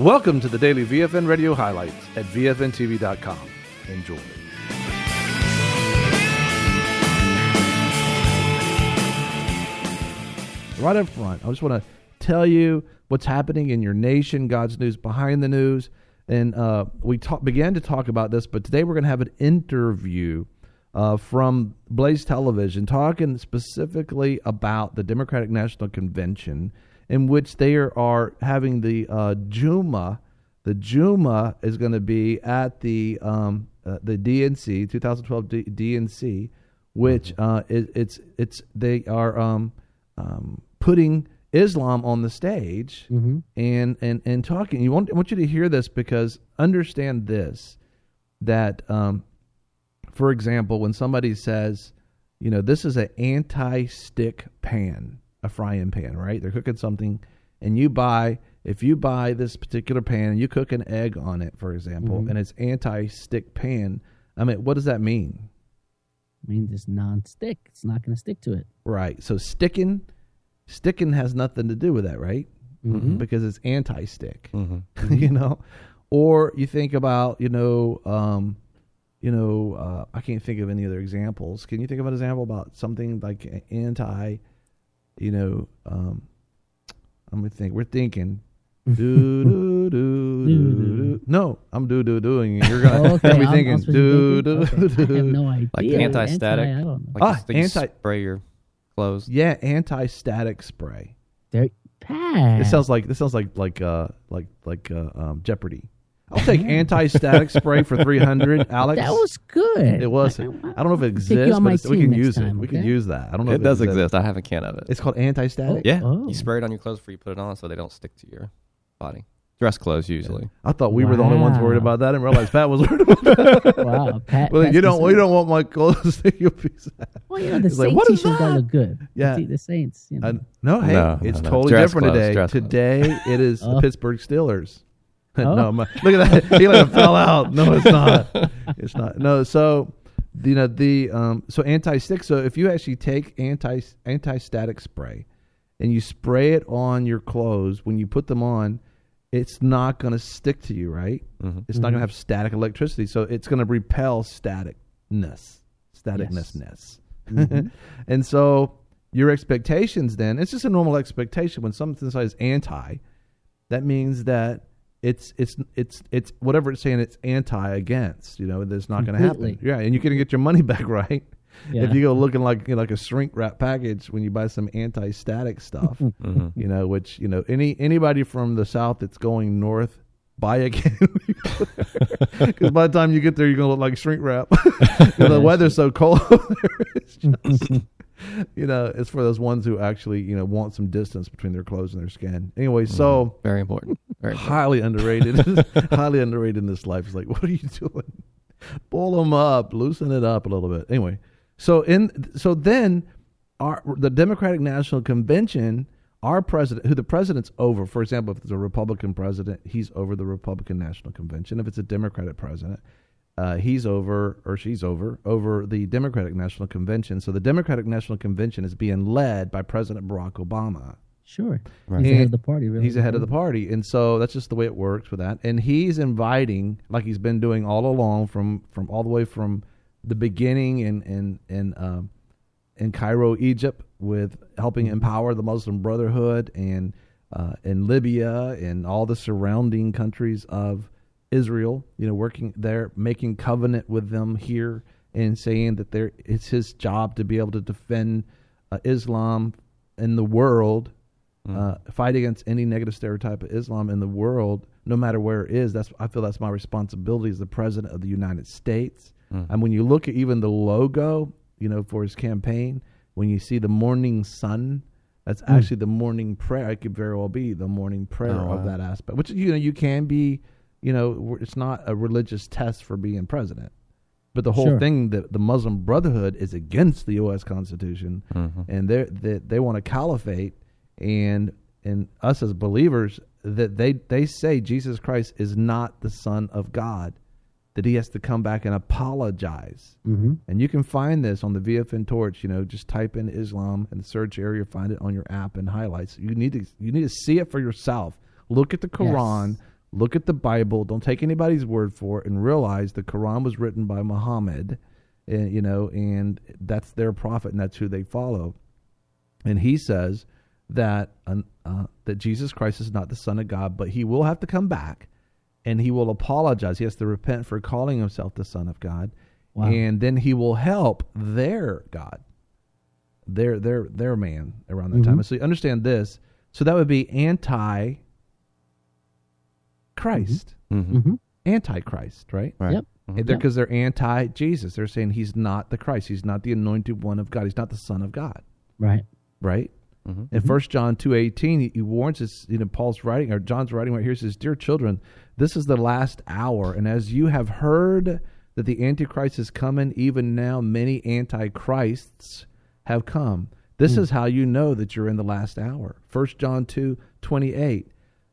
Welcome to the daily VFN Radio highlights at VFNTV.com. Enjoy. Right up front, I just want to tell you what's happening in your nation, God's news behind the news. And we began to talk about this, but today we're going to have an interview from Blaze Television talking specifically about the Democratic National Convention, in which they are having the Juma. The Juma is going to be at the DNC, 2012 DNC, which they are putting Islam on the stage and talking. I want you to hear this, because understand this, that for example, when somebody says, this is an anti-stick pan, a frying pan, right? They're cooking something, and if you buy this particular pan and you cook an egg on it, for example, and it's anti-stick pan, I mean, what does that mean? It means it's non-stick. It's not going to stick to it. Right. So sticking has nothing to do with that, right? Because it's anti-stick, Or you think about, I can't think of any other examples. Can you think of an example about something like anti, let me think. We're thinking, do. No, I'm doing. You're gonna be thinking, do. I have no idea. Like anti-static. I don't know. Like you spray your clothes. Yeah, anti-static spray. They're bad. This sounds like Jeopardy. I'll take anti-static spray for $300, Alex. That was good. It was. I don't know if it exists, but we can use it. We can use that. I don't know. It does exist. I have a can of it. It's called anti-static. Yeah, you spray it on your clothes before you put it on, so they don't stick to your body. Dress clothes usually. I thought we were the only ones worried about that, and realized Pat was worried about that. Wow, Pat. Well, you don't want my clothes to stick your piece. Well, the Saints t-shirts gotta look good. Yeah, the Saints. No, it's totally different today. Today it is the Pittsburgh Steelers. No, look at that. He fell out. No, it's not. It's not. No, so so anti-stick. So if you actually take anti-static spray and you spray it on your clothes, when you put them on, it's not going to stick to you, right? It's not going to have static electricity, so it's going to repel staticness. And so your expectations then, it's just a normal expectation. When something says anti, that means that it's whatever it's saying it's against, that's not going to happen. Yeah, and you can get your money back, right? Yeah. If you go looking like a shrink wrap package when you buy some anti-static stuff, which anybody from the South that's going north, buy again, because by the time you get there, you're gonna look like shrink wrap. The weather's so cold. It's just, it's for those ones who actually want some distance between their clothes and their skin. Anyway, so very important. Highly underrated. Highly underrated in this life. It's like, what are you doing? Pull them up, loosen it up a little bit. Anyway. So then the Democratic National Convention, our president, who the president's over, for example, if it's a Republican president, he's over the Republican National Convention. If it's a Democratic president, he's over, or she's over the Democratic National Convention. So the Democratic National Convention is being led by President Barack Obama. Sure. Right. He's ahead of the party, really. He's ahead of the party. And so that's just the way it works with that. And he's inviting, like he's been doing all along, from all the way from the beginning in Cairo, Egypt, with helping empower the Muslim Brotherhood, and in Libya and all the surrounding countries of Israel, working there, making covenant with them here, and saying that it's his job to be able to defend Islam in the world, fight against any negative stereotype of Islam in the world, no matter where it is. I feel that's my responsibility as the president of the United States. And when you look at even the logo, for his campaign, when you see the morning sun, that's actually the morning prayer. It could very well be the morning prayer of that aspect, which, you can be, it's not a religious test for being president. But the whole thing, that the Muslim Brotherhood is against the U.S. Constitution, and they want a caliphate, and us as believers, that they say Jesus Christ is not the Son of God, that he has to come back and apologize. And you can find this on the VFN Torch. Just type in Islam in the search area, find it on your app and highlights. You need to see it for yourself. Look at the Quran. look at the Bible. Don't take anybody's word for it, and realize the Quran was written by Muhammad, and that's their prophet, and that's who they follow. And he says that that Jesus Christ is not the Son of God, but he will have to come back, and he will apologize. He has to repent for calling himself the Son of God, and then he will help their God, their man around that time. And so you understand this. So that would be anti-Christ, anti-Christ, right? Right. Yep. Because they're anti-Jesus. They're saying he's not the Christ. He's not the anointed one of God. He's not the Son of God. Right. Right? In 1 John 2:18, he warns us, Paul's writing, or John's writing right here, says, "Dear children, this is the last hour, and as you have heard that the Antichrist is coming, even now many Antichrists have come. This is how you know that you're in the last hour." 1 John 2:28.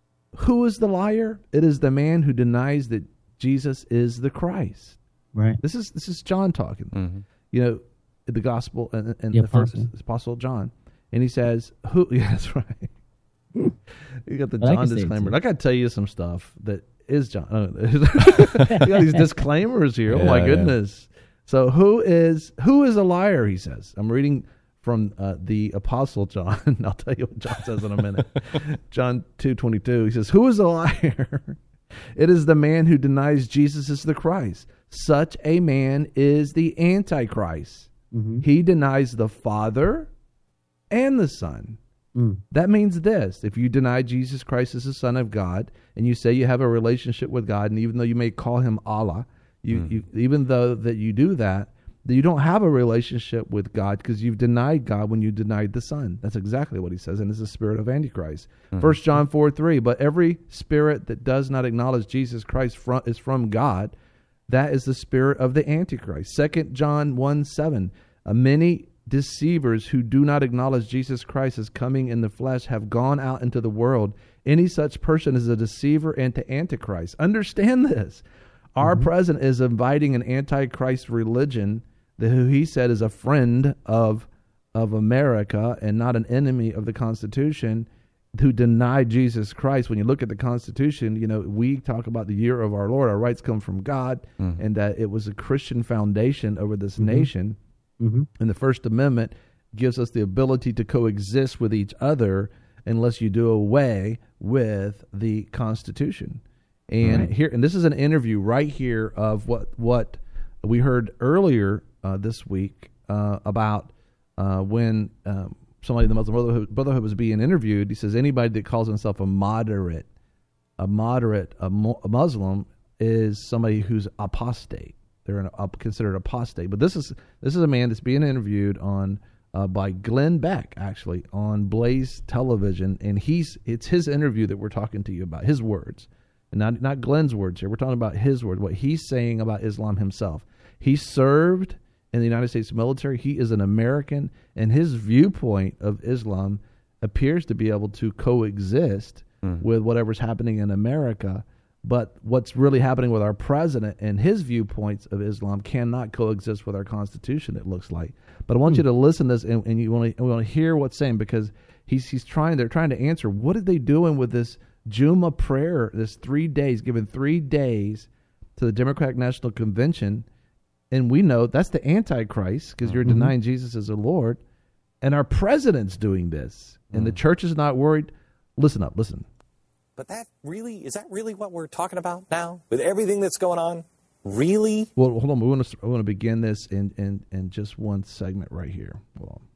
Who is the liar? It is the man who denies that Jesus is the Christ. Right. This is John talking. The gospel and The the first apostle. apostle John. And he says, "Who?" Yeah, that's right. You got the But I John can say it disclaimer. too. I got to tell you some stuff that is John. You got these disclaimers here. Oh my Yeah, goodness. So who is a liar? He says. I'm reading from the apostle John. I'll tell you what John says in a minute. John 2:22. He says, "Who is a liar? It is the man who denies Jesus is the Christ. Such a man is the Antichrist. He denies the Father and the Son." That means this: if you deny Jesus Christ as the Son of God, and you say you have a relationship with God, and even though you may call him Allah, even though that you do that you don't have a relationship with God, because you've denied God when you denied the Son. That's exactly what he says, and it's the spirit of Antichrist. 1 John 4:3. But every spirit that does not acknowledge Jesus Christ is from God. That is the spirit of the Antichrist. 2 John 1:7. Many deceivers who do not acknowledge Jesus Christ as coming in the flesh have gone out into the world. Any such person is a deceiver and to Antichrist. Understand this. Our president is inviting an Antichrist religion who he said is a friend of America and not an enemy of the Constitution, who denied Jesus Christ. When you look at the Constitution, we talk about the year of our Lord. Our rights come from God, and that it was a Christian foundation over this nation. And the First Amendment gives us the ability to coexist with each other unless you do away with the Constitution. And here, and this is an interview right here of what we heard earlier this week about when somebody in the Muslim Brotherhood was being interviewed. He says anybody that calls himself a moderate Muslim is somebody who's apostate. They're considered apostate. But this is a man that's being interviewed on by Glenn Beck, actually, on Blaze Television, and it's his interview that we're talking to you about, his words, and not Glenn's words here. We're talking about his words, what he's saying about Islam himself. He served in the United States military. He is an American, and his viewpoint of Islam appears to be able to coexist with whatever's happening in America. But what's really happening with our president and his viewpoints of Islam cannot coexist with our Constitution, it looks like. But I want you to listen to this, and you want to hear what's saying, because they're trying to answer, what are they doing with this Juma prayer, this 3 days, given 3 days to the Democratic National Convention? And we know that's the Antichrist, because you're denying Jesus as the Lord. And our president's doing this. And the church is not worried. Listen up, listen. But is that really what we're talking about now? With everything that's going on? Really? Well, hold on. We want to begin this in just one segment right here. Hold on.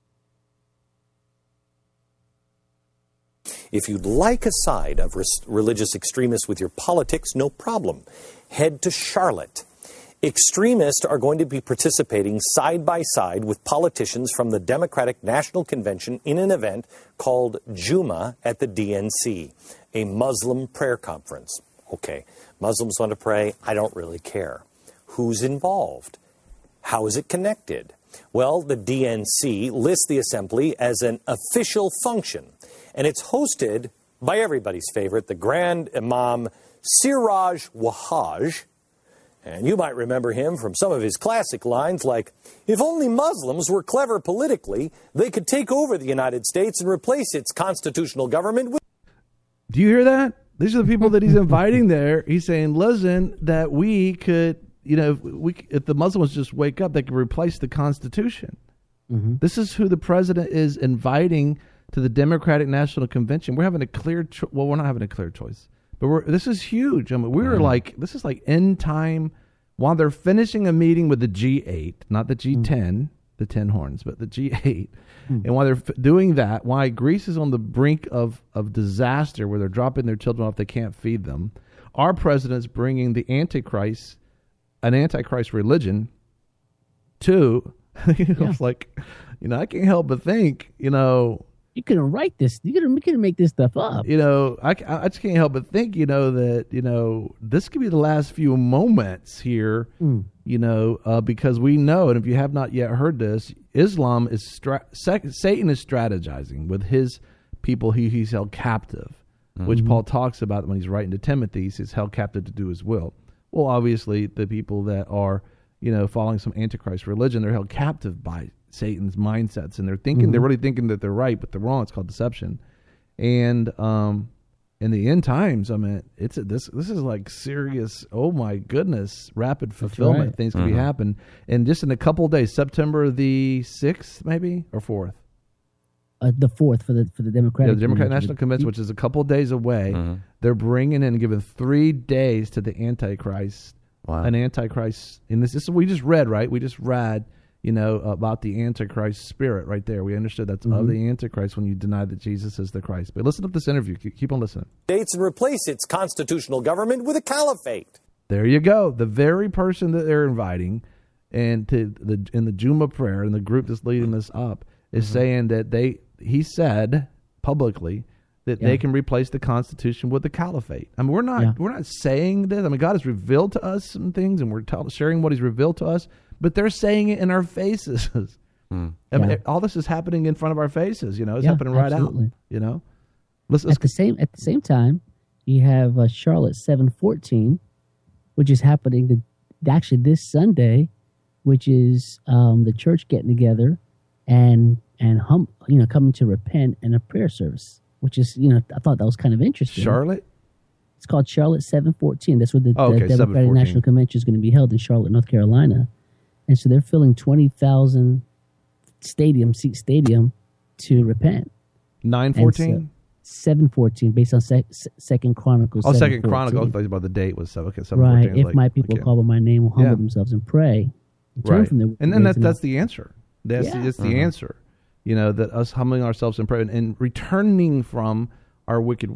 If you'd like a side of religious extremists with your politics, no problem. Head to Charlotte. Extremists are going to be participating side by side with politicians from the Democratic National Convention in an event called Juma at the DNC, a Muslim prayer conference. Okay, Muslims want to pray. I don't really care. Who's involved? How is it connected? Well, the DNC lists the assembly as an official function, and it's hosted by everybody's favorite, the Grand Imam Siraj Wahhaj. And you might remember him from some of his classic lines like, if only Muslims were clever politically, they could take over the United States and replace its constitutional government with... Do you hear that? These are the people that he's inviting there. He's saying, listen, that we could, if the Muslims just wake up, they could replace the Constitution. Mm-hmm. This is who the president is inviting to the Democratic National Convention. We're having a clear well, we're not having a clear choice, but this is huge. I mean, this is like end time while they're finishing a meeting with the G8, not the G10, the 10 horns, but the G8. And while they're doing that, why Greece is on the brink of disaster where they're dropping their children off, they can't feed them. Our president's bringing the Antichrist, an Antichrist religion to, it's like, I can't help but think, you couldn't write this. You couldn't make this stuff up. I just can't help but think, that, this could be the last few moments here, because we know, and if you have not yet heard this, Islam is, Satan is strategizing with his people he's held captive, which Paul talks about when he's writing to Timothy. He's held captive to do his will. Well, obviously, the people that are, following some Antichrist religion, they're held captive by Satan's mindsets, and they're thinking, they're really thinking that they're right, but they're wrong. It's called deception. And in the end times, I mean, this is like serious. Oh my goodness, rapid fulfillment. Right. Things can be happen, and just in a couple of days, September the 6th, maybe, or 4th. The 4th for the Democratic. The Democratic National Convention, which is a couple of days away. They're bringing in and giving 3 days to the Antichrist. Wow. An Antichrist, and this is we just read, right? We just read. About the Antichrist spirit right there. We understood that's of the Antichrist when you deny that Jesus is the Christ. But listen to this interview. Keep on listening. States and replace its constitutional government with a caliphate. There you go. The very person that they're inviting and in the Juma prayer and the group that's leading this up is saying that he said publicly that they can replace the Constitution with the caliphate. I mean, we're not saying this. I mean, God has revealed to us some things, and we're sharing what he's revealed to us. But they're saying it in our faces. I mean, all this is happening in front of our faces. It's happening right absolutely. out. At the same time, you have Charlotte 714, which is happening actually this Sunday, which is the church getting together and coming to repent in a prayer service. Which is I thought that was kind of interesting. Charlotte. It's called Charlotte 714. That's where the Democratic 714. National Convention is going to be held in Charlotte, North Carolina. And so they're filling 20,000 seat stadium to repent. 9:14? 7:14, based on Second Chronicles. Oh, Second Chronicles. I thought about the date was 7. Okay, 7:14. Right. If my people call by my name will humble themselves and pray. And turn from their and then ways that's the answer. That's the answer. That us humbling ourselves and praying and returning from our wicked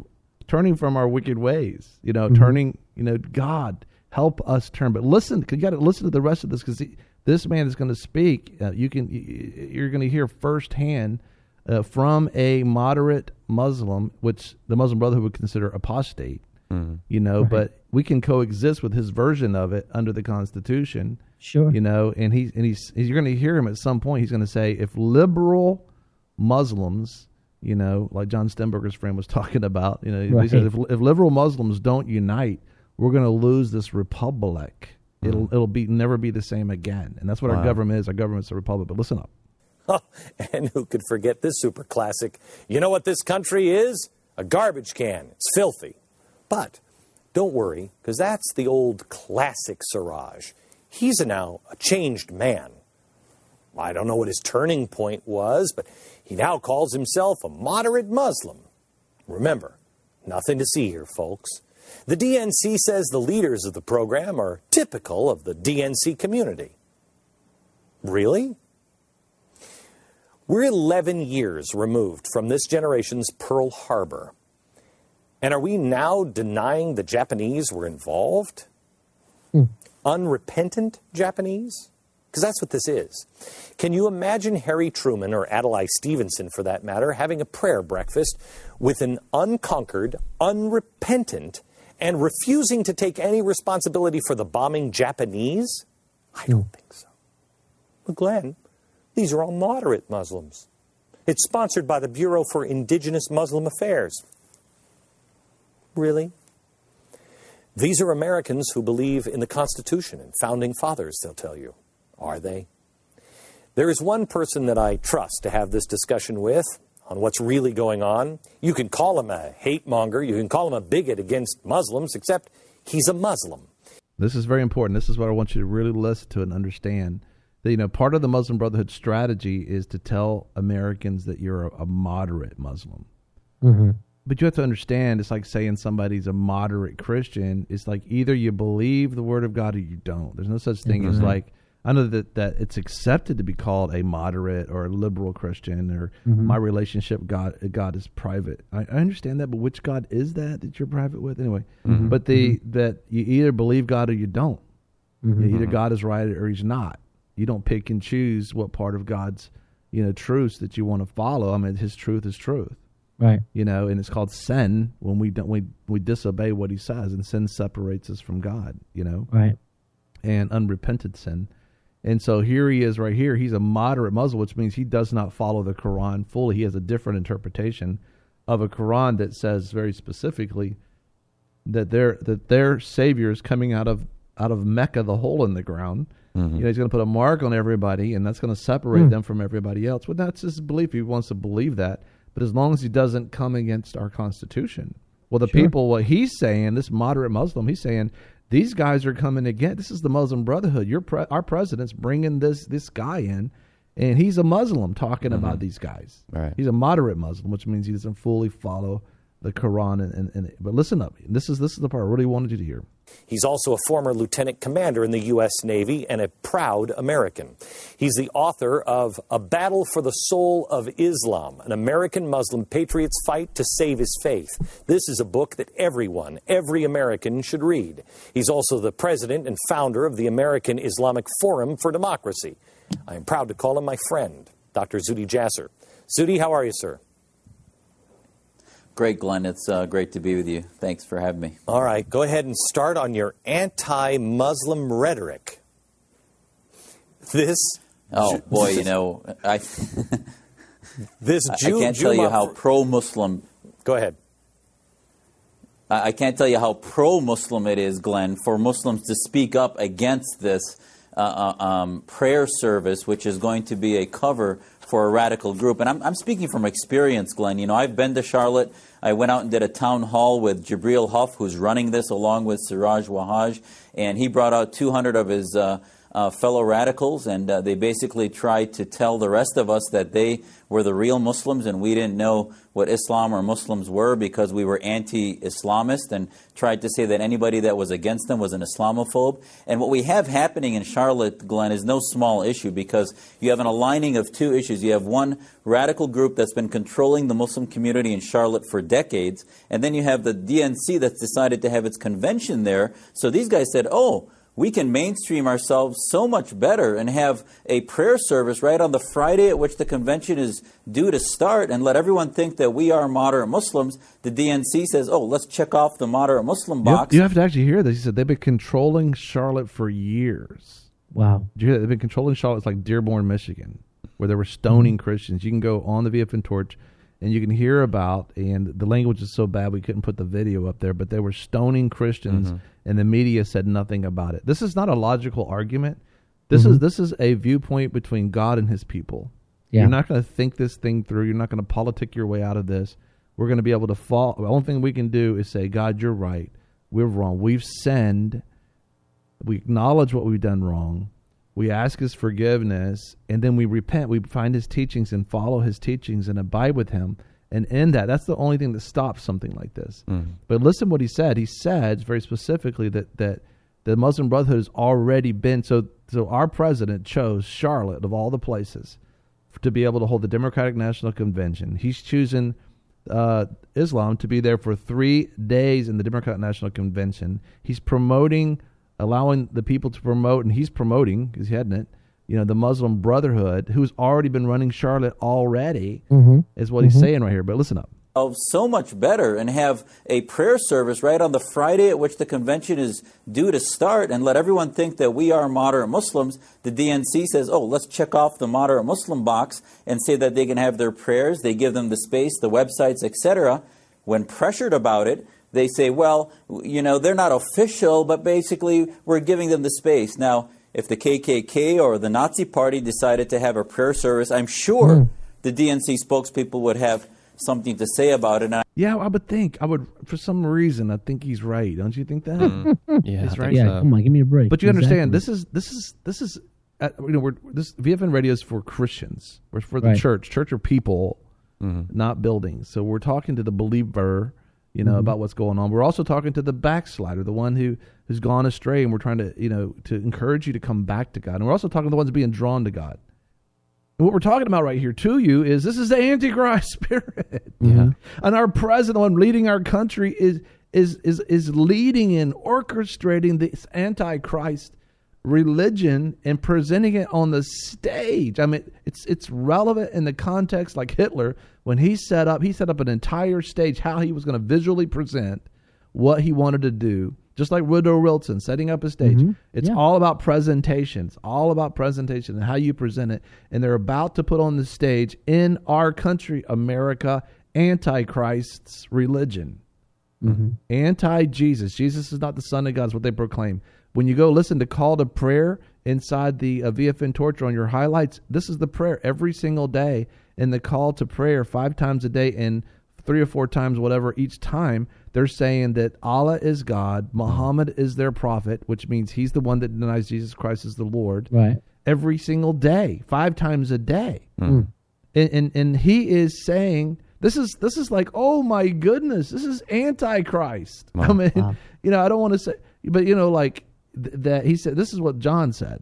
ways. Turning. God help us turn. But listen, you got to listen to the rest of this because this man is going to speak. You're going to hear firsthand from a moderate Muslim, which the Muslim Brotherhood would consider apostate. But we can coexist with his version of it under the Constitution. Sure. And you're going to hear him at some point. He's going to say, if liberal Muslims, like John Stenberger's friend was talking about, he says, if liberal Muslims don't unite, we're going to lose this republic. It'll never be the same again. And that's what our government is. Our government's a republic. But listen up. And who could forget this super classic? You know what this country is? A garbage can. It's filthy. But don't worry, because that's the old classic Siraj. He's now a changed man. I don't know what his turning point was, but he now calls himself a moderate Muslim. Remember, nothing to see here, folks. The DNC says the leaders of the program are typical of the DNC community. Really? We're 11 years removed from this generation's Pearl Harbor. And are we now denying the Japanese were involved? Unrepentant Japanese? Because that's what this is. Can you imagine Harry Truman, or Adlai Stevenson for that matter, having a prayer breakfast with an unconquered, unrepentant, and refusing to take any responsibility for the bombing Japanese? I don't think so. But Glenn, these are all moderate Muslims. It's sponsored by the Bureau for Indigenous Muslim Affairs. Really? These are Americans who believe in the Constitution and Founding Fathers, they'll tell you. Are they? There is one person that I trust to have this discussion with, on what's really going on. You can call him a hate monger. You can call him a bigot against Muslims, except he's a Muslim. This is very important. This is what I want you to really listen to and understand. That, part of the Muslim Brotherhood strategy is to tell Americans that you're a moderate Muslim. Mm-hmm. But you have to understand, it's like saying somebody's a moderate Christian. It's like either you believe the Word of God or you don't. There's no such thing as like, I know that it's accepted to be called a moderate or a liberal Christian, or my relationship God is private. I understand that, but which God is that you're private with anyway? But that you either believe God or you don't. Either God is right or He's not. You don't pick and choose what part of God's truths that you want to follow. I mean, His truth is truth. Right. And it's called sin when we disobey what He says, and sin separates us from God. Right. And unrepented sin. And so here he is right here. He's a moderate Muslim, which means he does not follow the Quran fully. He has a different interpretation of a Quran that says very specifically that their Savior is coming out of Mecca, the hole in the ground. He's going to put a mark on everybody, and that's going to separate them from everybody else. Well, that's his belief. He wants to believe that. But as long as he doesn't come against our Constitution. Well, the people, what he's saying, this moderate Muslim, he's saying, these guys are coming again. This is the Muslim Brotherhood. Our president's bringing this guy in, and he's a Muslim talking about these guys. Right. He's a moderate Muslim, which means he doesn't fully follow the Quran. But listen up. This is the part I really wanted you to hear. He's also a former lieutenant commander in the U.S. Navy and a proud American. He's the author of A Battle for the Soul of Islam, an American Muslim patriot's fight to save his faith. This is a book that every American should read. He's also the president and founder of the American Islamic Forum for Democracy. I am proud to call him my friend, Dr. Zuhdi Jasser. Zuhdi, how are you, sir? Great, Glenn. It's great to be with you. Thanks for having me. All right. Go ahead and start on your anti-Muslim rhetoric. Oh, boy, I can't tell you how pro-Muslim... Go ahead. I can't tell you how pro-Muslim it is, Glenn, for Muslims to speak up against this prayer service, which is going to be a cover for a radical group. And I'm speaking from experience, Glenn. I've been to Charlotte. I went out and did a town hall with Jibril Huff, who's running this, along with Siraj Wahhaj. And he brought out 200 of his fellow radicals, and they basically tried to tell the rest of us that they were the real Muslims, and we didn't know what Islam or Muslims were because we were anti-Islamist, and tried to say that anybody that was against them was an Islamophobe. And what we have happening in Charlotte, Glenn, is no small issue, because you have an aligning of two issues. You have one radical group that's been controlling the Muslim community in Charlotte for decades, and then you have the DNC that's decided to have its convention there. So these guys said, oh, we can mainstream ourselves so much better and have a prayer service right on the Friday at which the convention is due to start, and let everyone think that we are moderate Muslims. The DNC says, oh, let's check off the moderate Muslim box. You have to actually hear this. He said they've been controlling Charlotte for years. Wow. Did you hear that? They've been controlling Charlotte. It's like Dearborn, Michigan, where they were stoning Christians. You can go on the VFN Torch, and you can hear about, and the language is so bad we couldn't put the video up there, but they were stoning Christians, and the media said nothing about it. This is not a logical argument. This is a viewpoint between God and His people. Yeah. You're not going to think this thing through. You're not going to politic your way out of this. We're going to be able to fall. The only thing we can do is say, God, you're right. We're wrong. We've sinned. We acknowledge what we've done wrong. We ask His forgiveness, and then we repent. We find His teachings and follow His teachings and abide with Him. And in that, that's the only thing that stops something like this. But listen what he said. He said very specifically that the Muslim Brotherhood has already been, so our president chose Charlotte, of all the places, to be able to hold the Democratic National Convention. He's choosing Islam to be there for 3 days in the Democratic National Convention. He's promoting, allowing the people to promote, and he's promoting, because he hadn't it, the Muslim Brotherhood, who's already been running Charlotte already, is what he's saying right here. But listen up. So much better and have a prayer service right on the Friday at which the convention is due to start, and let everyone think that we are moderate Muslims. The DNC says, oh, let's check off the moderate Muslim box and say that they can have their prayers. They give them the space, the websites, etc. When pressured about it, they say, well, they're not official, but basically we're giving them the space. Now, if the KKK or the Nazi Party decided to have a prayer service, I'm sure the DNC spokespeople would have something to say about it. And Yeah, I would think. For some reason, I think he's right. Don't you think that? Yeah, That's I right. think Yeah, so. come on, give me a break. But you understand, Exactly. this is this VFN radio is for Christians. We're for the Right. church. Church are people, not buildings. So we're talking to the believer, about what's going on. We're also talking to the backslider, the one who's gone astray, and we're trying to to encourage you to come back to God. And we're also talking to the ones being drawn to God. And what we're talking about right here to you is this is the Antichrist spirit. Yeah. And our president, the one leading our country, is leading and orchestrating this Antichrist religion and presenting it on the stage. I mean, it's relevant in the context, like Hitler, when he set up an entire stage, how he was going to visually present what he wanted to do. Just like Woodrow Wilson setting up a stage. It's all about presentation. It's all about presentation and how you present it. And they're about to put on the stage in our country, America, Antichrist's religion. Anti-Jesus. Jesus is not the Son of God, is what they proclaim. When you go listen to Call to Prayer inside the VFN Torture on your highlights, this is the prayer every single day. And the call to prayer 5 times a day and 3 or 4 times, whatever, each time, they're saying that Allah is God, Muhammad is their prophet, which means he's the one that denies Jesus Christ as the Lord. Right. Every single day, 5 times a day. And he is saying, this is like, oh my goodness, this is Antichrist. I mean, I don't want to say, but like that he said, this is what John said.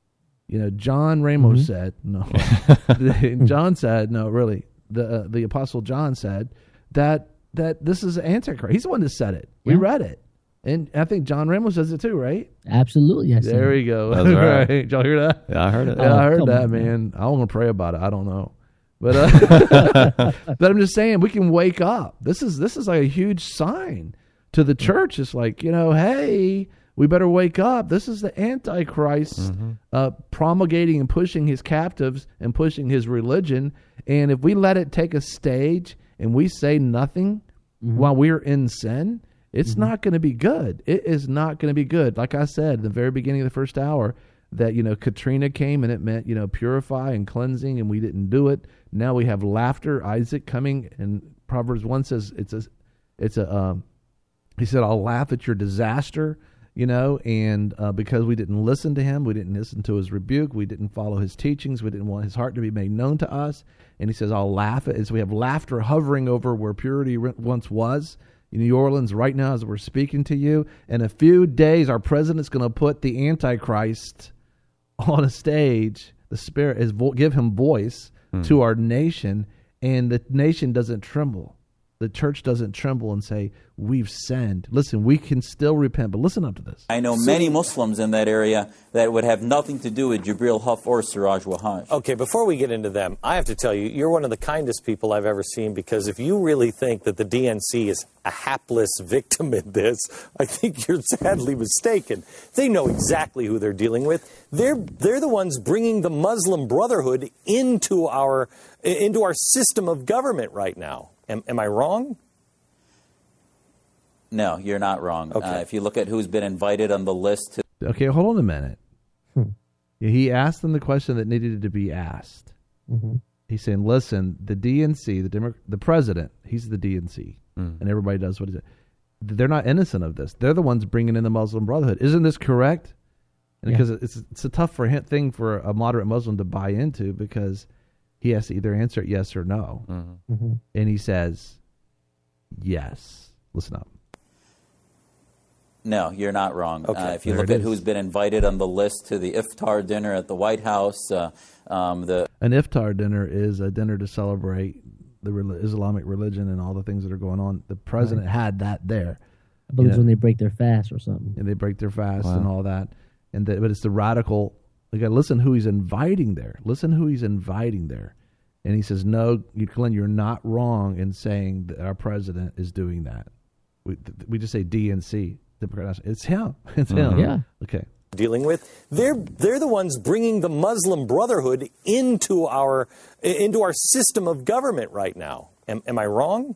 John Ramos said, no, John said, no, really, the Apostle John said that this is Antichrist. He's the one that said it. We read it. And I think John Ramos says it too, right? Absolutely, yes. There we go. That's right. Did y'all hear that? Yeah, I heard it. Yeah, I heard come that, on, man. I want to pray about it. I don't know. But but I'm just saying we can wake up. This is like a huge sign to the church. It's like, hey, we better wake up. This is the Antichrist promulgating and pushing his captives and pushing his religion. And if we let it take a stage and we say nothing while we're in sin, it's not going to be good. It is not going to be good. Like I said in the very beginning of the first hour, that Katrina came and it meant purify and cleansing, and we didn't do it. Now we have laughter. Isaac coming, and Proverbs 1 says he said, I'll laugh at your disaster, and because we didn't listen to him, we didn't listen to his rebuke, we didn't follow his teachings, we didn't want his heart to be made known to us. And he says, I'll laugh at it. So we have laughter hovering over where purity once was. In New Orleans right now as we're speaking to you. In a few days, our president's going to put the Antichrist on a stage. The Spirit is give him voice to our nation, and the nation doesn't tremble. The church doesn't tremble and say, we've sinned. Listen, we can still repent, but listen up to this. I know many Muslims in that area that would have nothing to do with Jibril Huff or Siraj Wahhaj. Okay, before we get into them, I have to tell you, you're one of the kindest people I've ever seen, because if you really think that the DNC is a hapless victim in this, I think you're sadly mistaken. They know exactly who they're dealing with. They're the ones bringing the Muslim Brotherhood into our system of government right now. Am I wrong? No, you're not wrong. Okay. If you look at who's been invited on the list to Okay, hold on a minute. He asked them the question that needed to be asked. He's saying, listen, the DNC, the president, he's the DNC, and everybody does what he said. They're not innocent of this. They're the ones bringing in the Muslim Brotherhood. Isn't this correct? And because it's a tough thing for a moderate Muslim to buy into, because he has to either answer it yes or no. And he says, yes. Listen up. No, you're not wrong. Okay. If you There look it at is. who's been invited on the list to the iftar dinner at the White House, An iftar dinner is a dinner to celebrate the Islamic religion and all the things that are going on. The president had that there. I believe it's when they break their fast or something. And they break their fast and all that. But it's the radical. You got to listen who he's inviting there. Listen who he's inviting there. And he says, no, Glenn, you're not wrong in saying that our president is doing that. We just say DNC. It's him. It's him. Yeah. Okay. Dealing with, they're the ones bringing the Muslim Brotherhood into our system of government right now. Am I wrong?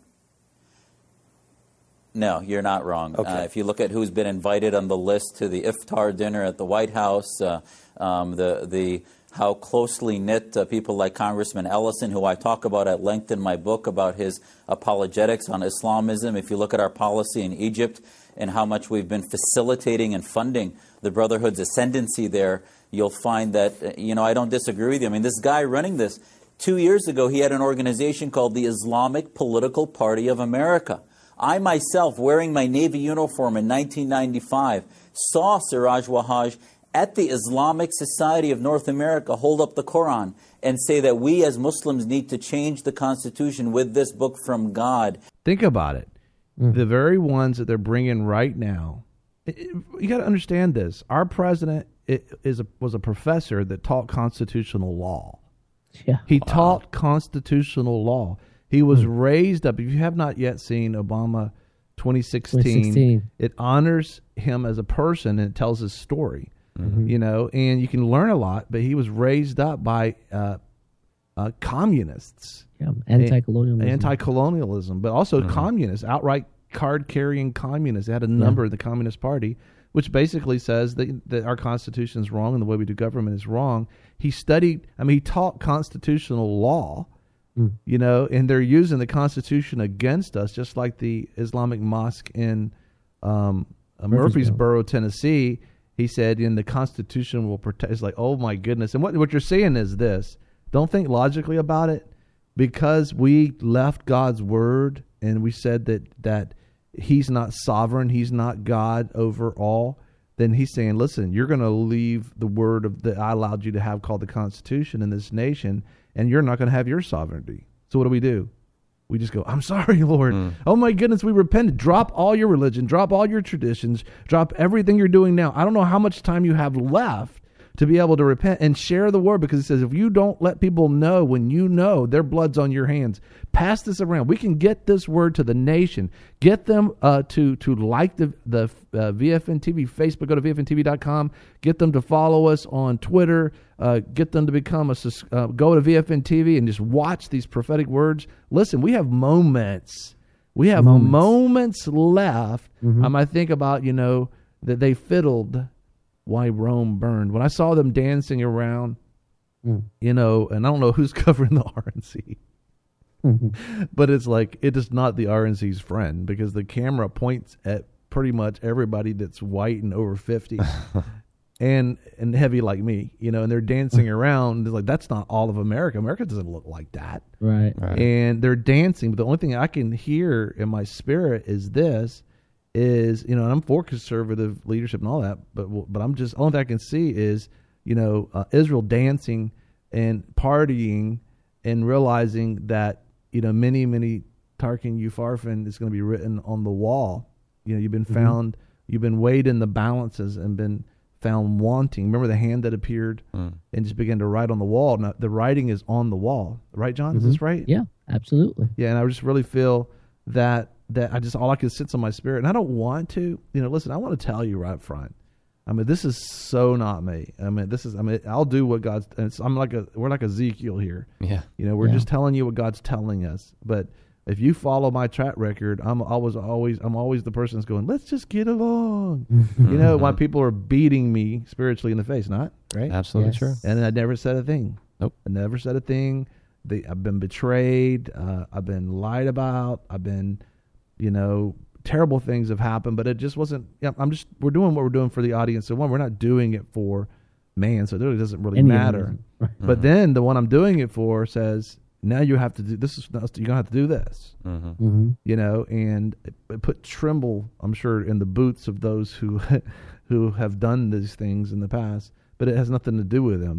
No, you're not wrong. Okay. If you look at who's been invited on the list to the iftar dinner at the White House, the how closely knit people like Congressman Ellison, who I talk about at length in my book about his apologetics on Islamism. If you look at our policy in Egypt and how much we've been facilitating and funding the Brotherhood's ascendancy there, you'll find that, I don't disagree with you. I mean, this guy running this, 2 years ago, he had an organization called the Islamic Political Party of America. I myself, wearing my Navy uniform in 1995, saw Siraj Wahhaj at the Islamic Society of North America hold up the Quran and say that we as Muslims need to change the Constitution with this book from God. Think about it. The very ones that they're bringing right now, you got to understand this. Our president was a professor that taught constitutional law. Yeah. He taught constitutional law. He was raised up. If you have not yet seen Obama 2016, it honors him as a person and it tells his story. And you can learn a lot, but he was raised up by communists. Yeah, anti-colonialism. But also communists, outright card-carrying communists. They had a number of the Communist Party, which basically says that our Constitution is wrong and the way we do government is wrong. He taught constitutional law, and they're using the Constitution against us, just like the Islamic mosque in Murfreesboro, Tennessee. He said, the Constitution will protect. It's like, oh my goodness. And what you're seeing is this. Don't think logically about it. Because we left God's word and we said that he's not sovereign, he's not God over all, then he's saying, listen, you're going to leave the word that I allowed you to have called the Constitution in this nation, and you're not going to have your sovereignty. So what do? We just go, I'm sorry, Lord. Oh my goodness, we repented. Drop all your religion, drop all your traditions, drop everything you're doing now. I don't know how much time you have left to be able to repent and share the word, because it says if you don't let people know when you know, their blood's on your hands. Pass this around. We can get this word to the nation. Get them to like the VFN TV Facebook. Go to VFNTV.com. Get them to follow us on Twitter. Get them to become go to VFN TV and just watch these prophetic words. Listen, we have moments. We have moments left. I think about, that they fiddled Why Rome Burned. When I saw them dancing around, and I don't know who's covering the RNC, but it's like, it is not the RNC's friend, because the camera points at pretty much everybody that's white and over 50 and heavy like me, and they're dancing around. It's like, that's not all of America. America doesn't look like that. Right. And they're dancing. But the only thing I can hear in my spirit is this. And I'm for conservative leadership and all that, but I'm just, only thing I can see is, Israel dancing and partying and realizing that, many Tarkin Upharsin is going to be written on the wall. You've been found, you've been weighed in the balances and been found wanting. Remember the hand that appeared and just began to write on the wall. Now the writing is on the wall, right, John? Is this right? Yeah, absolutely. Yeah, and I just really feel that I just, all I can sense on my spirit, and I don't want to, listen, I want to tell you right up front. This is so not me. I'll do what God's, we're like Ezekiel here. Yeah. We're just telling you what God's telling us. But if you follow my track record, I'm always the person that's going, let's just get along. Why people are beating me spiritually in the face, not right? Absolutely true. And I never said a thing. Nope. I never said a thing. I've been betrayed. I've been lied about. I've been, terrible things have happened, but it just wasn't. We're doing what we're doing for the audience. So we're not doing it for man, so it really doesn't really matter. Right. But then the one I'm doing it for says, now you have to do this. You're gonna have to do this. And it put tremble, I'm sure, in the boots of those who have done these things in the past. But it has nothing to do with them.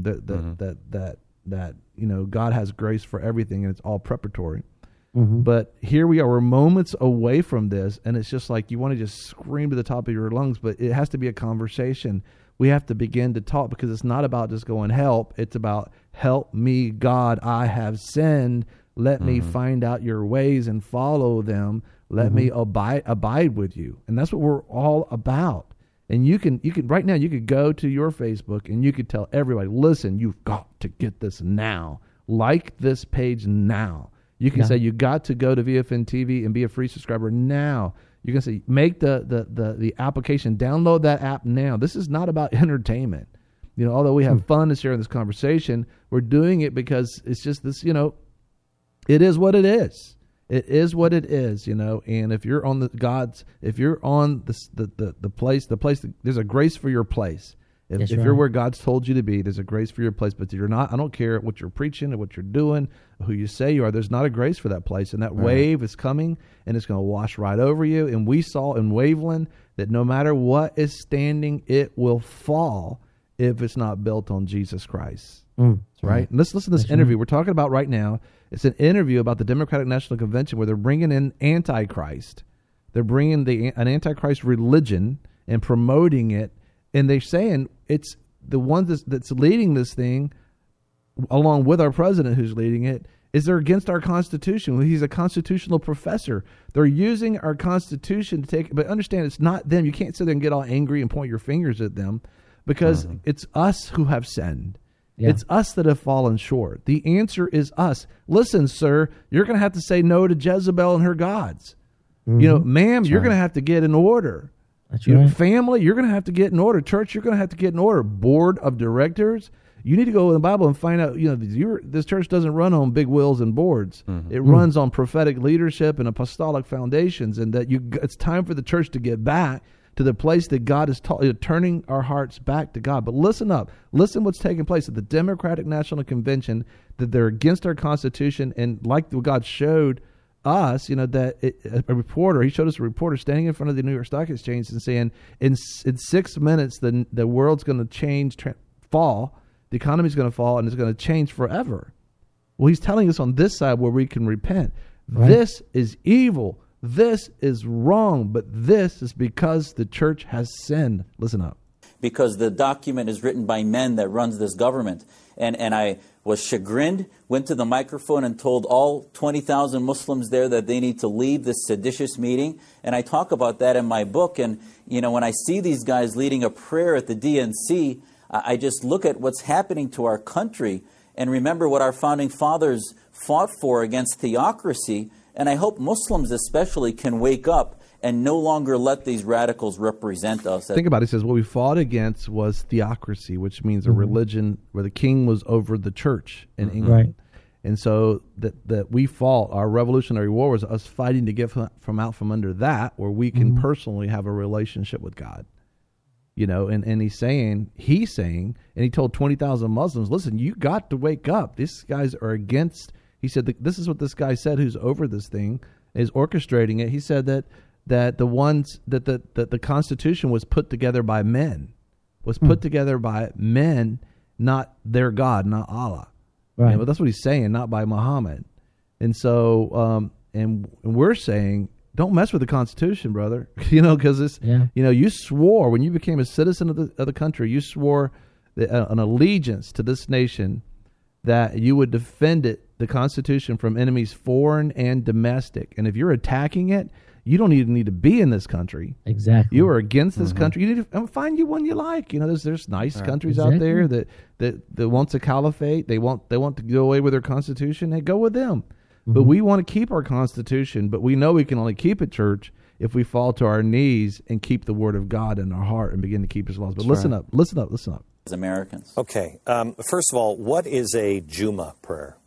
That God has grace for everything, and it's all preparatory. But here we are, we're moments away from this, and it's just like you want to just scream to the top of your lungs, but it has to be a conversation. We have to begin to talk, because it's not about just going help. It's about help me, God, I have sinned. Let me find out your ways and follow them. Let me abide with you. And that's what we're all about. And you can right now, you could go to your Facebook and you could tell everybody, listen, you've got to get this now. Like this page now. You can say you got to go to VFN TV and be a free subscriber now. You can say make the application, download that app now. This is not about entertainment. You know, although we have fun to share in this conversation, we're doing it because it's just this, you know, it is what it is. It is what it is, you know. And if you're on if you're on the place, there's a grace for your place. If you're where God's told you to be, there's a grace for your place. But you're not, I don't care what you're preaching or what you're doing, who you say you are, there's not a grace for that place. And that wave is coming, and it's going to wash right over you. And we saw in Waveland that no matter what is standing, it will fall if it's not built on Jesus Christ. Right? And let's listen to this interview we're talking about right now. It's an interview about the Democratic National Convention where they're bringing in Antichrist. They're bringing an Antichrist religion and promoting it. And they're saying it's the one that's leading this thing, along with our president who's leading it, is they're against our Constitution. He's a constitutional professor. They're using our Constitution to take, but understand it's not them. You can't sit there and get all angry and point your fingers at them because it's us who have sinned. Yeah. It's us that have fallen short. The answer is us. Listen, sir, you're going to have to say no to Jezebel and her gods. You know, ma'am, you're going to have to get in order. That's right. Family, you're going to have to get in order. Church, you're going to have to get in order. Board of directors, you need to go in the Bible and find out, you know, this church doesn't run on big wills and boards. It runs on prophetic leadership and apostolic foundations, and that it's time for the church to get back to the place that God is turning our hearts back to God. But listen up. Listen what's taking place at the Democratic National Convention, that they're against our Constitution, and like what God showed us, you know, that he showed us a reporter standing in front of the New York Stock Exchange and saying, in 6 minutes, the world's going to change, fall, the economy's going to fall, and it's going to change forever. Well, he's telling us on this side where we can repent. Right. This is evil. This is wrong, but this is because the church has sinned. Listen up. Because the document is written by men that runs this government. And I was chagrined, went to the microphone and told all 20,000 Muslims there that they need to leave this seditious meeting. And I talk about that in my book. And, you know, when I see these guys leading a prayer at the DNC, I just look at what's happening to our country and remember what our founding fathers fought for against theocracy. And I hope Muslims especially can wake up and no longer let these radicals represent us. Think about it. He says what we fought against was theocracy, which means a religion where the king was over the church in England. Right. And so that we fought, our Revolutionary War was us fighting to get from out from under that, where we can personally have a relationship with God. You know, and he's saying, and he told 20,000 Muslims, listen, you got to wake up. These guys are against. He said, this is what this guy said, who's over this thing, is orchestrating it. He said that the Constitution was put together by men, not their God, not Allah. Right. You know, that's what he's saying, not by Muhammad. And so, and we're saying, don't mess with the Constitution, brother. You know, because it's, you know, you swore when you became a citizen of the country, you swore an allegiance to this nation that you would defend it, the Constitution, from enemies foreign and domestic. And if you're attacking it, you don't even need to be in this country. Exactly. You are against this country. You need to find you one you like. You know, there's nice countries out there that wants a caliphate. They want to go away with their Constitution. Hey, go with them. But we want to keep our Constitution, but we know we can only keep it, church, if we fall to our knees and keep the Word of God in our heart and begin to keep His laws. But listen up. As Americans. Okay. First of all, what is a Juma prayer?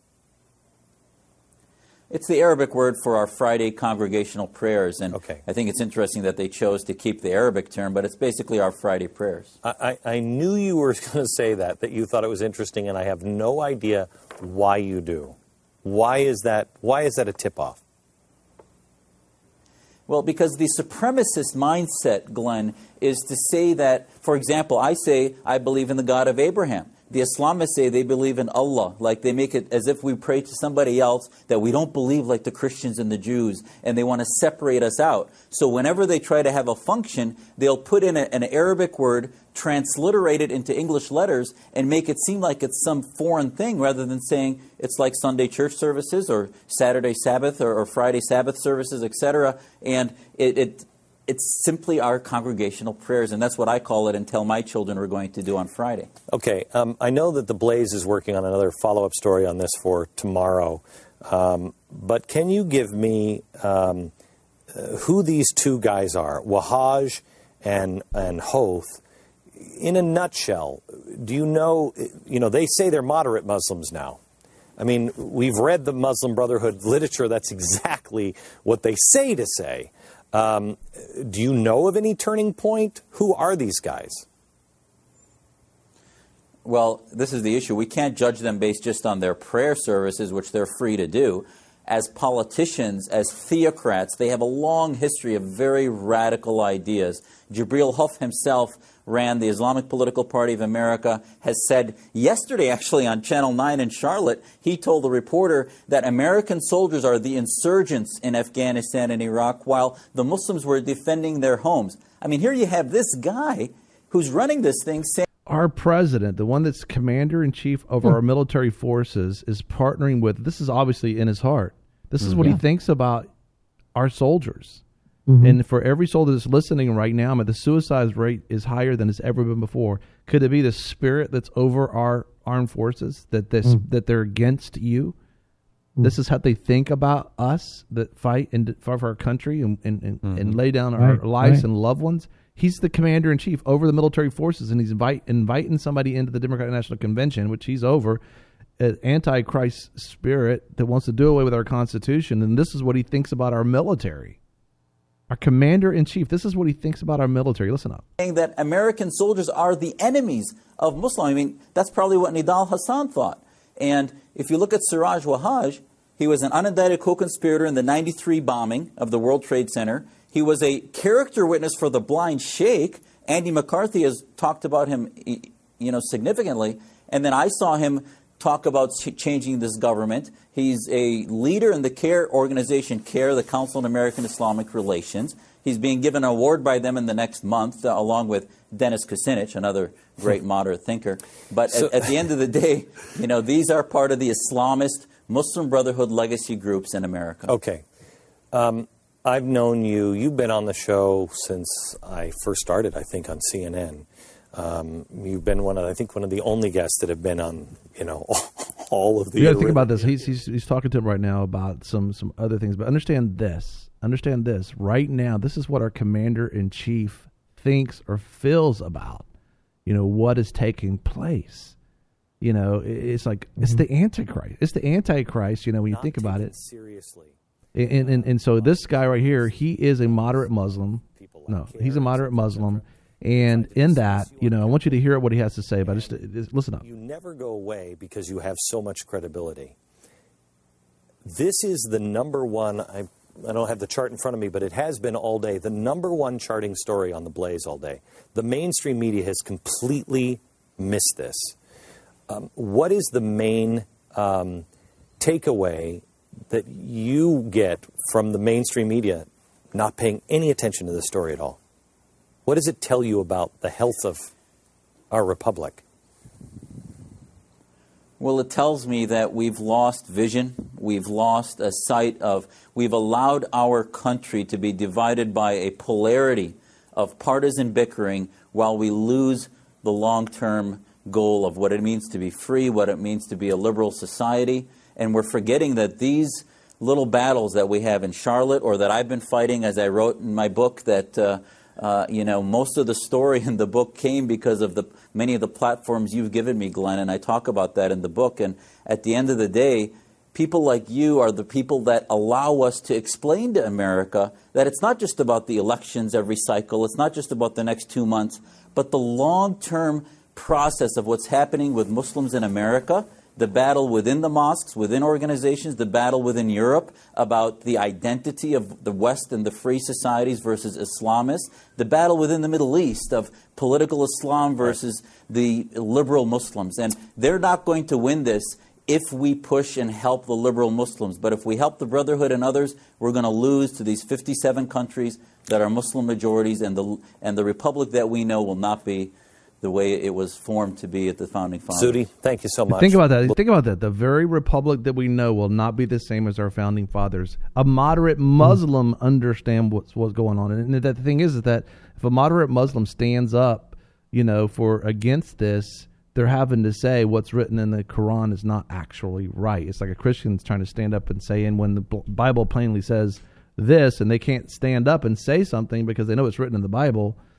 It's the Arabic word for our Friday congregational prayers. And I think it's interesting that they chose to keep the Arabic term, but it's basically our Friday prayers. I knew you were going to say that you thought it was interesting, and I have no idea why you do. Why is that a tip-off? Well, because the supremacist mindset, Glenn, is to say that, for example, I say I believe in the God of Abraham. The Islamists say they believe in Allah, like they make it as if we pray to somebody else, that we don't believe like the Christians and the Jews, and they want to separate us out. So whenever they try to have a function, they'll put in an Arabic word, transliterate it into English letters, and make it seem like it's some foreign thing, rather than saying it's like Sunday church services, or Saturday Sabbath, or Friday Sabbath services, etc. And it's simply our congregational prayers, and that's what I call it and tell my children we're going to do on Friday. Okay, I know that the Blaze is working on another follow-up story on this for tomorrow, but can you give me who these two guys are, Wahhaj and Hoth? in a nutshell, do you know, they say they're moderate Muslims now. I mean, we've read the Muslim Brotherhood literature. That's exactly what they say to say. Do you know of any turning point? Who are these guys? Well, this is the issue. We can't judge them based just on their prayer services, which they're free to do. As politicians, as theocrats, they have a long history of very radical ideas. Jibril Huff himself ran the Islamic Political Party of America, has said yesterday, actually, on Channel 9 in Charlotte, he told the reporter that American soldiers are the insurgents in Afghanistan and Iraq while the Muslims were defending their homes. I mean, here you have this guy who's running this thing saying, our president, the one that's commander-in-chief of our military forces, is partnering with, this is obviously in his heart. This is what he thinks about our soldiers. And for every soldier that's listening right now, the suicide rate is higher than it's ever been before. Could it be the spirit that's over our armed forces, that that they're against you? This is how they think about us that fight and fight for our country and lay down our lives and loved ones. He's the commander-in-chief over the military forces, and he's inviting somebody into the Democratic National Convention, which he's over, an antichrist spirit that wants to do away with our Constitution, and this is what he thinks about our military. Our commander-in-chief, this is what he thinks about our military. Listen up. Saying that American soldiers are the enemies of Muslims. I mean, that's probably what Nidal Hasan thought. And if you look at Siraj Wahhaj, he was an unindicted co-conspirator in the 93 bombing of the World Trade Center. He was a character witness for the blind sheikh. Andy McCarthy has talked about him, significantly. And then I saw him talk about changing this government. He's a leader in the CARE organization, CARE, the Council on American Islamic Relations. He's being given an award by them in the next month, along with Dennis Kucinich, another great moderate thinker. But at the end of the day, these are part of the Islamist Muslim Brotherhood legacy groups in America. Okay. I've known you. You've been on the show since I first started, I think, on CNN. You've been one of the only guests that have been on, all of the. You got to think about this. He's talking to him right now about some other things, but understand this. Right now, this is what our commander-in-chief thinks or feels about, what is taking place. It's like it's the Antichrist. It's the Antichrist. When you think about it seriously. And so this guy right here, he is a moderate Muslim. No, he's a moderate Muslim. And in that, I want you to hear what he has to say, but just listen up. You never go away because you have so much credibility. This is the number one, I don't have the chart in front of me, but it has been all day, the number one charting story on The Blaze all day. The mainstream media has completely missed this. What is the main takeaway that you get from the mainstream media not paying any attention to this story at all? What does it tell you about the health of our republic? Well, it tells me that we've lost vision. We've lost a sight of, we've allowed our country to be divided by a polarity of partisan bickering while we lose the long-term goal of what it means to be free, what it means to be a liberal society. And we're forgetting that these little battles that we have in Charlotte, or that I've been fighting, as I wrote in my book, that most of the story in the book came because of many of the platforms you've given me, Glenn, and I talk about that in the book. And at the end of the day, people like you are the people that allow us to explain to America that it's not just about the elections every cycle, it's not just about the next 2 months, but the long-term process of what's happening with Muslims in America, the battle within the mosques, within organizations, the battle within Europe about the identity of the West and the free societies versus Islamists, the battle within the Middle East of political Islam versus the liberal Muslims. And they're not going to win this if we push and help the liberal Muslims. But if we help the Brotherhood and others, we're going to lose to these 57 countries that are Muslim majorities, and the republic that we know will not be the way it was formed to be at the founding fathers. Zuhdi, thank you so much. Think about that. The very republic that we know will not be the same as our founding fathers. A moderate Muslim understand what's going on. And the thing is that if a moderate Muslim stands up, for against this, they're having to say what's written in the Quran is not actually right. It's like a Christian's trying to stand up and say, and when the Bible plainly says this, and they can't stand up and say something because they know it's written in the Bible,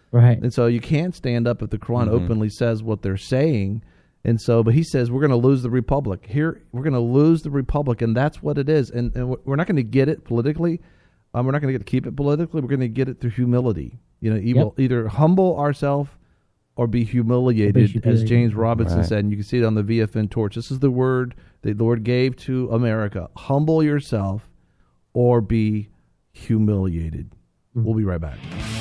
Right. And so you can't stand up if the Quran Mm-hmm. openly says what they're saying. And so, but he says, we're going to lose the republic. Here, we're going to lose the republic, and that's what it is. And we're not going to get it politically. We're not going to get to keep it politically. We're going to get it through humility. Either humble ourselves or be humiliated, as James Robinson said. And you can see it on the VFN torch. This is the word the Lord gave to America. Humble yourself or be humiliated. We'll be right back.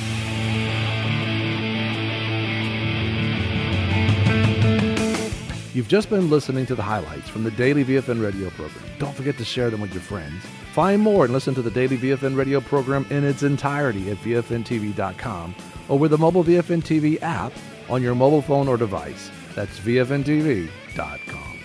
You've just been listening to the highlights from the Daily VFN radio program. Don't forget to share them with your friends. Find more and listen to the Daily VFN radio program in its entirety at VFNTV.com or with the mobile VFN TV app on your mobile phone or device. That's VFNTV.com.